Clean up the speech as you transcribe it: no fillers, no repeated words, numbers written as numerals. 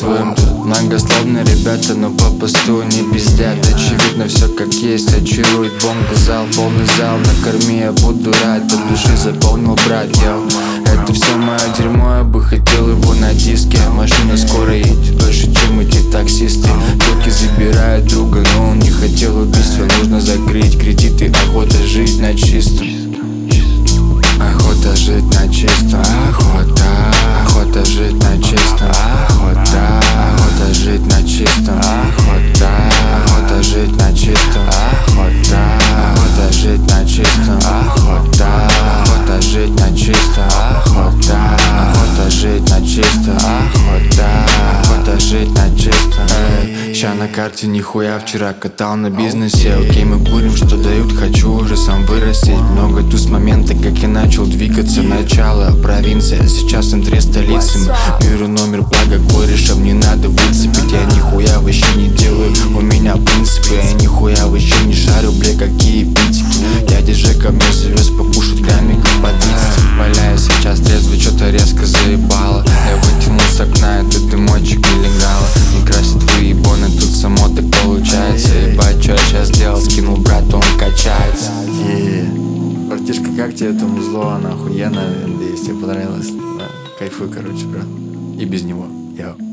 чувствуем тут. Многословно, ребята, но по посту не пиздят. Очевидно, все как есть, очарует бомба-зал. Полный зал, накорми, я буду рад. От души заполнил брат, йоу. Это все мое дерьмо, я бы хотел его на диске. Машина скоро едет дольше, чем эти таксисты. Только забирают друга, но он не хотел убийства. Нужно закрыть кредиты, охота жить на чистом. Охота жить на чистом. Охота жить на чистом. Охота жить на чистом. Охота жить на чистом. Охота жить на чистом. Охота жить на чистом. Охота жить на чистом. Охота жить на чистом. Ща на карте нихуя, вчера катал на бизнесе. Окей, мы курим, что дают, хочу уже сам вырастить. Много тут с момента, как я начал двигаться. Начало провинция, сейчас в центре столицы. Беру номер, благо корешем не надо выцепить. Я нихуя вообще не делаю, у меня принципы. Я нихуя вообще не шарю, бля, какие битики. Дядя Жека мне завез покушать граммиков по 30. Валяю сейчас трезвый, что-то резко заебало. Я вытянул с окна этот дымочек нелегала. Не красит выебоны, тут само так получается. Ебать, что я сейчас сделал, скинул брату, он качается. Братишка, как тебе это музло, она охуенная. Надеюсь, тебе понравилось. Кайфуй, короче, брат. И без него. Йоу.